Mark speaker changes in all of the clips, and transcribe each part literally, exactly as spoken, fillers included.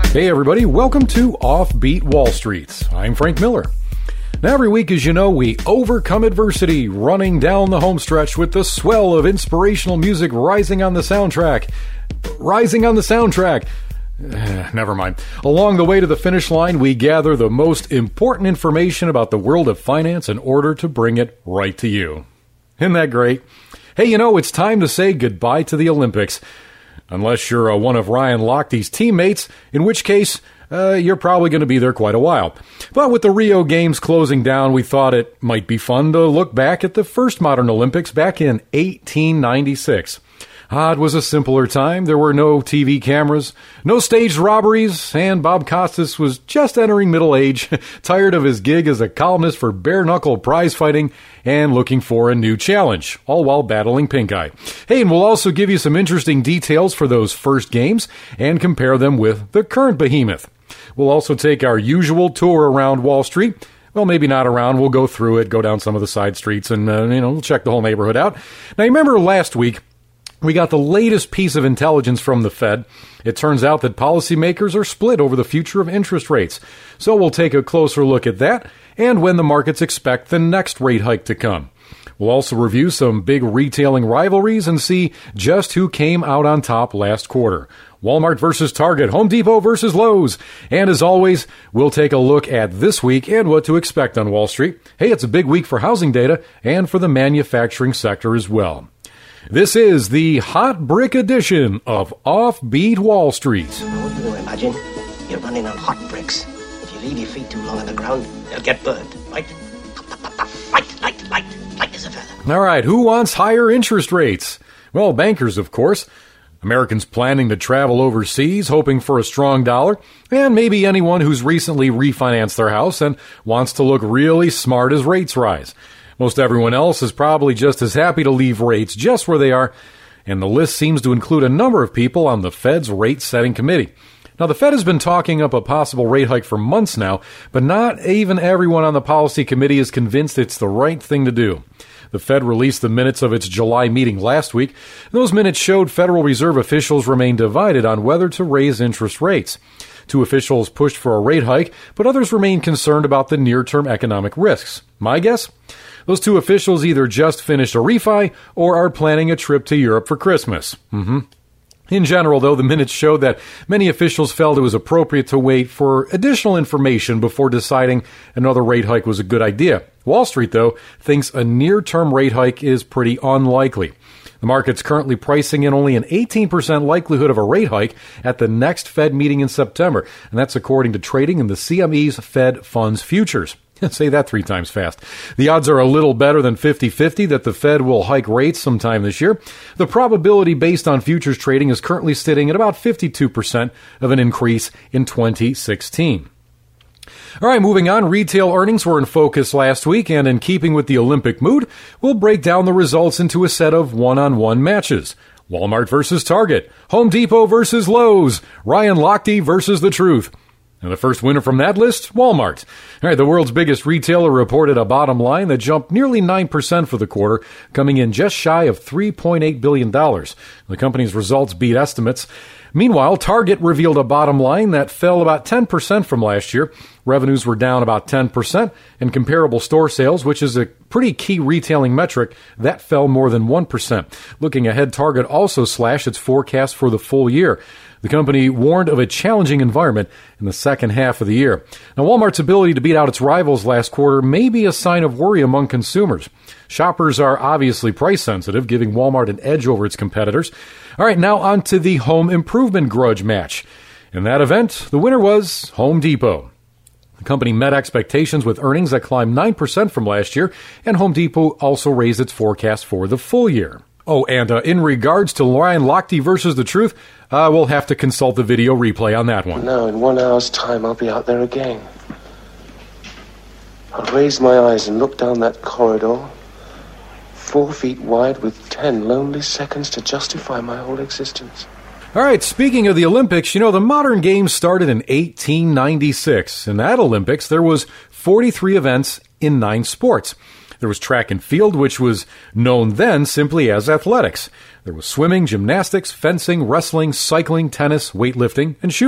Speaker 1: Hey everybody, welcome to Offbeat Wall Street. I'm Frank Miller. Now every week, as you know, we overcome adversity, running down the home stretch with the swell of inspirational music rising on the soundtrack. Rising on the soundtrack. Uh, never mind. Along the way to the finish line, we gather the most important information about the world of finance in order to bring it right to you. Isn't that great? Hey, you know, it's time to say goodbye to the Olympics. Unless you're uh, one of Ryan Lochte's teammates, in which case uh, you're probably going to be there quite a while. But with the Rio Games closing down, we thought it might be fun to look back at the first modern Olympics back in eighteen ninety-six. Ah, it was a simpler time. There were no T V cameras, no staged robberies, and Bob Costas was just entering middle age, tired of his gig as a columnist for bare-knuckle prize fighting and looking for a new challenge, all while battling pink eye. Hey, and we'll also give you some interesting details for those first games and compare them with the current behemoth. We'll also take our usual tour around Wall Street. Well, maybe not around. We'll go through it, go down some of the side streets, and, uh, you know, we'll check the whole neighborhood out. Now, you remember last week, we got the latest piece of intelligence from the Fed. It turns out that policymakers are split over the future of interest rates. So we'll take a closer look at that and when the markets expect the next rate hike to come. We'll also review some big retailing rivalries and see just who came out on top last quarter. Walmart versus Target, Home Depot versus Lowe's. And as always, we'll take a look at this week and what to expect on Wall Street. Hey, it's a big week for housing data and for the manufacturing sector as well. This is the Hot Brick edition of Offbeat Wall Street.
Speaker 2: I want you to imagine you're running on hot bricks. If you leave your feet too long on the ground, they'll get burned. Right? Light, light, light, light as a feather.
Speaker 1: All right, who wants higher interest rates? Well, bankers, of course. Americans planning to travel overseas, hoping for a strong dollar, and maybe anyone who's recently refinanced their house and wants to look really smart as rates rise. Most everyone else is probably just as happy to leave rates just where they are, and the list seems to include a number of people on the Fed's rate-setting committee. Now, the Fed has been talking up a possible rate hike for months now, but not even everyone on the policy committee is convinced it's the right thing to do. The Fed released the minutes of its July meeting last week. Those minutes showed Federal Reserve officials remain divided on whether to raise interest rates. Two officials pushed for a rate hike, but others remain concerned about the near-term economic risks. My guess? Those two officials either just finished a refi or are planning a trip to Europe for Christmas. Mm-hmm. In general, though, the minutes showed that many officials felt it was appropriate to wait for additional information before deciding another rate hike was a good idea. Wall Street, though, thinks a near-term rate hike is pretty unlikely. The market's currently pricing in only an eighteen percent likelihood of a rate hike at the next Fed meeting in September, and that's according to trading in the C M E's Fed Funds Futures. Say that three times fast. The odds are a little better than fifty-fifty that the Fed will hike rates sometime this year. The probability based on futures trading is currently sitting at about fifty-two percent of an increase in twenty sixteen. All right, moving on. Retail earnings were in focus last week, and in keeping with the Olympic mood, we'll break down the results into a set of one-on-one matches. Walmart versus Target, Home Depot versus Lowe's, Ryan Lochte versus The Truth. And the first winner from that list, Walmart. All right, the world's biggest retailer reported a bottom line that jumped nearly nine percent for the quarter, coming in just shy of three point eight billion dollars. The company's results beat estimates. Meanwhile, Target revealed a bottom line that fell about ten percent from last year. Revenues were down about ten percent, and comparable store sales, which is a pretty key retailing metric, that fell more than one percent. Looking ahead, Target also slashed its forecast for the full year. The company warned of a challenging environment in the second half of the year. Now, Walmart's ability to beat out its rivals last quarter may be a sign of worry among consumers. Shoppers are obviously price sensitive, giving Walmart an edge over its competitors. All right, now on to the home improvement grudge match. In that event, the winner was Home Depot. The company met expectations with earnings that climbed nine percent from last year, and Home Depot also raised its forecast for the full year. Oh, and uh, in regards to Ryan Lochte versus The Truth, uh, we'll have to consult the video replay on that one.
Speaker 3: Now, in one hour's time, I'll be out there again. I'll raise my eyes and look down that corridor, four feet wide with ten lonely seconds to justify my whole existence.
Speaker 1: All right, speaking of the Olympics, you know, the modern games started in eighteen ninety-six. In that Olympics, there was forty-three events in nine sports. There was track and field, which was known then simply as athletics. There was swimming, gymnastics, fencing, wrestling, cycling, tennis, weightlifting, and shooting.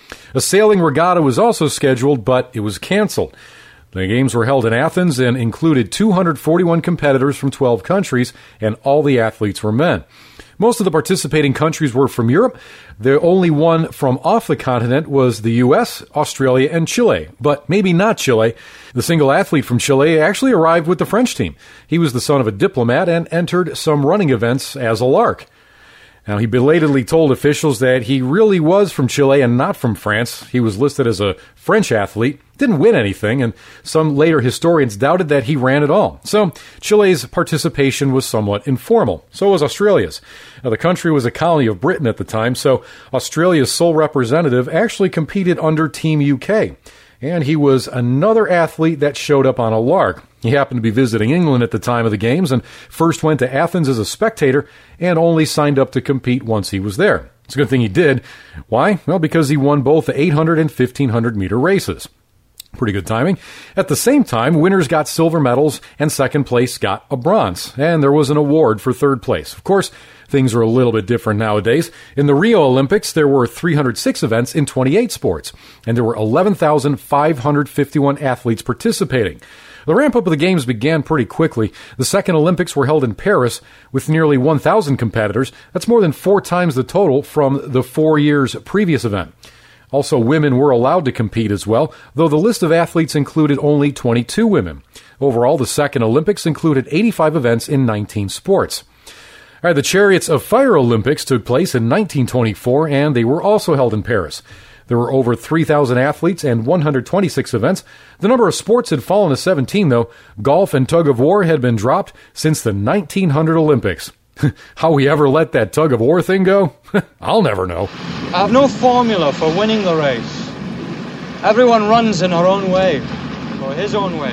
Speaker 1: A sailing regatta was also scheduled, but it was canceled. The games were held in Athens and included two hundred forty-one competitors from twelve countries, and all the athletes were men. Most of the participating countries were from Europe. The only one from off the continent was the U S, Australia, and Chile, but maybe not Chile. The single athlete from Chile actually arrived with the French team. He was the son of a diplomat and entered some running events as a lark. Now, he belatedly told officials that he really was from Chile and not from France. He was listed as a French athlete, didn't win anything, and some later historians doubted that he ran at all. So, Chile's participation was somewhat informal. So was Australia's. Now, the country was a colony of Britain at the time, so Australia's sole representative actually competed under Team U K. And he was another athlete that showed up on a lark. He happened to be visiting England at the time of the games and first went to Athens as a spectator and only signed up to compete once he was there. It's a good thing he did. Why? Well, because he won both the eight hundred and fifteen hundred meter races. Pretty good timing. At the same time, winners got silver medals and second place got a bronze. And there was an award for third place. Of course, things are a little bit different nowadays. In the Rio Olympics, there were three hundred six events in twenty-eight sports, and there were eleven thousand five hundred fifty-one athletes participating. The ramp-up of the games began pretty quickly. The second Olympics were held in Paris with nearly one thousand competitors. That's more than four times the total from the four years previous event. Also, women were allowed to compete as well, though the list of athletes included only twenty-two women. Overall, the second Olympics included eighty-five events in nineteen sports. All right, the Chariots of Fire Olympics took place in nineteen twenty-four, and they were also held in Paris. There were over three thousand athletes and one hundred twenty-six events. The number of sports had fallen to seventeen, though. Golf and tug-of-war had been dropped since the nineteen hundred Olympics. How we ever let that tug-of-war thing go? I'll never know.
Speaker 4: I have no formula for winning the race. Everyone runs in her own way, or his own way.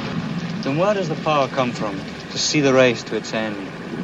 Speaker 4: Then where does the power come from to see the race to its end?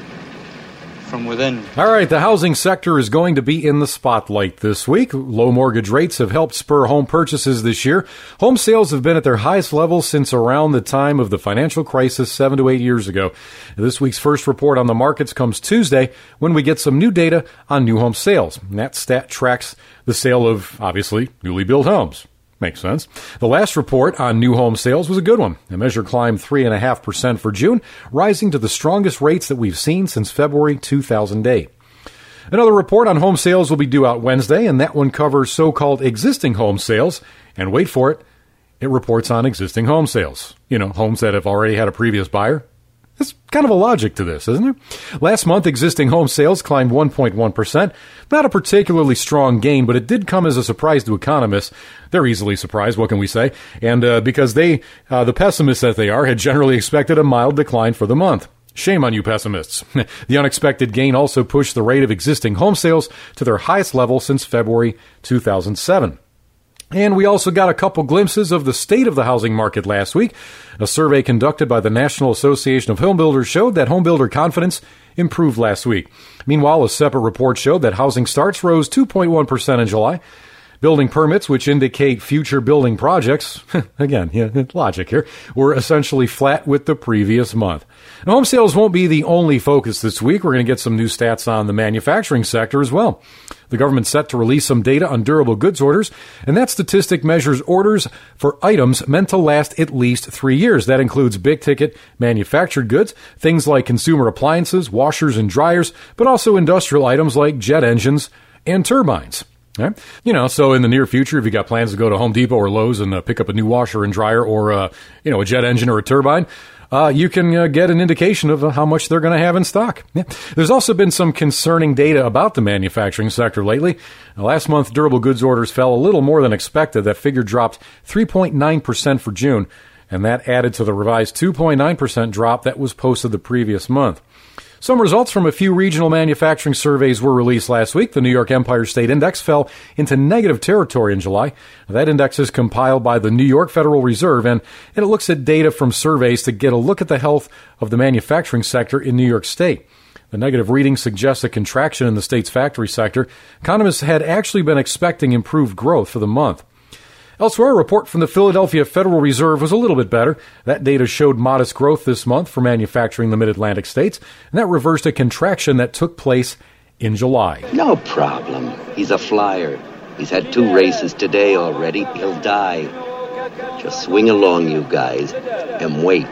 Speaker 4: From within.
Speaker 1: All right, the housing sector is going to be in the spotlight this week. Low mortgage rates have helped spur home purchases this year. Home sales have been at their highest level since around the time of the financial crisis seven to eight years ago. This week's first report on the markets comes Tuesday when we get some new data on new home sales. And that stat tracks the sale of, obviously, newly built homes. Makes sense. The last report on new home sales was a good one. The measure climbed three point five percent for June, rising to the strongest rates that we've seen since February two thousand eight. Another report on home sales will be due out Wednesday, and that one covers so-called existing home sales. And wait for it, it reports on existing home sales. You know, homes that have already had a previous buyer. There's kind of a logic to this, isn't there? Last month, existing home sales climbed one point one percent. Not a particularly strong gain, but it did come as a surprise to economists. They're easily surprised, what can we say? And uh, because they, uh, the pessimists that they are, had generally expected a mild decline for the month. Shame on you pessimists. The unexpected gain also pushed the rate of existing home sales to their highest level since February two thousand seven. And we also got a couple glimpses of the state of the housing market last week. A survey conducted by the National Association of Home Builders showed that home builder confidence improved last week. Meanwhile, a separate report showed that housing starts rose two point one percent in July. Building permits, which indicate future building projects, again, yeah, logic here, were essentially flat with the previous month. Now, home sales won't be the only focus this week. We're going to get some new stats on the manufacturing sector as well. The government's set to release some data on durable goods orders, and that statistic measures orders for items meant to last at least three years. That includes big-ticket manufactured goods, things like consumer appliances, washers and dryers, but also industrial items like jet engines and turbines. Right. You know, so in the near future, if you got plans to go to Home Depot or Lowe's and uh, pick up a new washer and dryer or, uh, you know, a jet engine or a turbine, uh, you can uh, get an indication of uh, how much they're going to have in stock. Yeah. There's also been some concerning data about the manufacturing sector lately. Now, last month, durable goods orders fell a little more than expected. That figure dropped three point nine percent for June, and that added to the revised two point nine percent drop that was posted the previous month. Some results from a few regional manufacturing surveys were released last week. The New York Empire State Index fell into negative territory in July. That index is compiled by the New York Federal Reserve, and, and it looks at data from surveys to get a look at the health of the manufacturing sector in New York State. The negative reading suggests a contraction in the state's factory sector. Economists had actually been expecting improved growth for the month. Elsewhere, a report from the Philadelphia Federal Reserve was a little bit better. That data showed modest growth this month for manufacturing in the mid-Atlantic states, and that reversed a contraction that took place in July.
Speaker 5: No problem. He's a flyer. He's had two races today already. He'll die. Just swing along, you guys, and wait.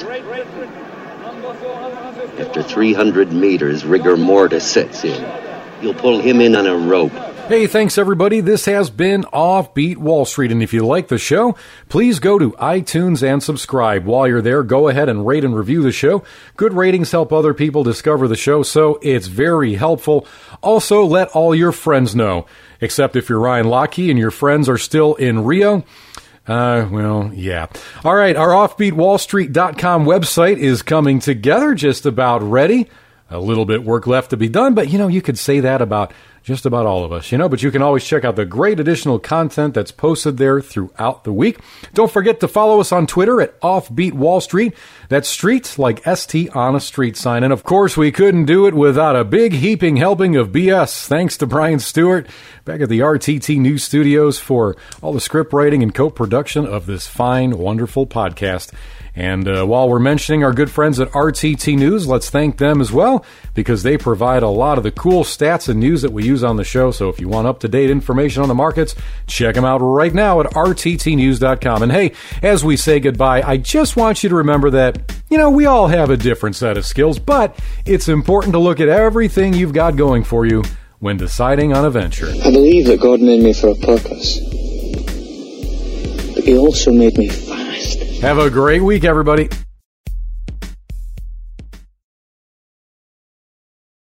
Speaker 5: After three hundred meters, rigor mortis sets in. You'll pull him in on a rope.
Speaker 1: Hey, thanks everybody. This has been Offbeat Wall Street, and if you like the show, please go to iTunes and subscribe. While you're there, go ahead and rate and review the show. Good ratings help other people discover the show, so it's very helpful. Also, let all your friends know, except if you're Ryan Lochte and your friends are still in Rio. Uh, well, yeah. All right, our offbeat wall street dot com website is coming together, just about ready. A little bit work left to be done, but, you know, you could say that about just about all of us, you know, but you can always check out the great additional content that's posted there throughout the week. Don't forget to follow us on Twitter at Offbeat Wall Street. That's street like S T on a street sign. And of course, we couldn't do it without a big heaping helping of B S. Thanks to Brian Stewart back at the R T T News Studios for all the script writing and co-production of this fine, wonderful podcast. And uh, while we're mentioning our good friends at R T T News, let's thank them as well, because they provide a lot of the cool stats and news that we use on the show. So if you want up-to-date information on the markets, check them out right now at R T T news dot com. And hey, as we say goodbye, I just want you to remember that, you know, we all have a different set of skills, but it's important to look at everything you've got going for you when deciding on a venture.
Speaker 6: I believe that God made me for a purpose, but He also made me fast.
Speaker 1: Have a great week, everybody.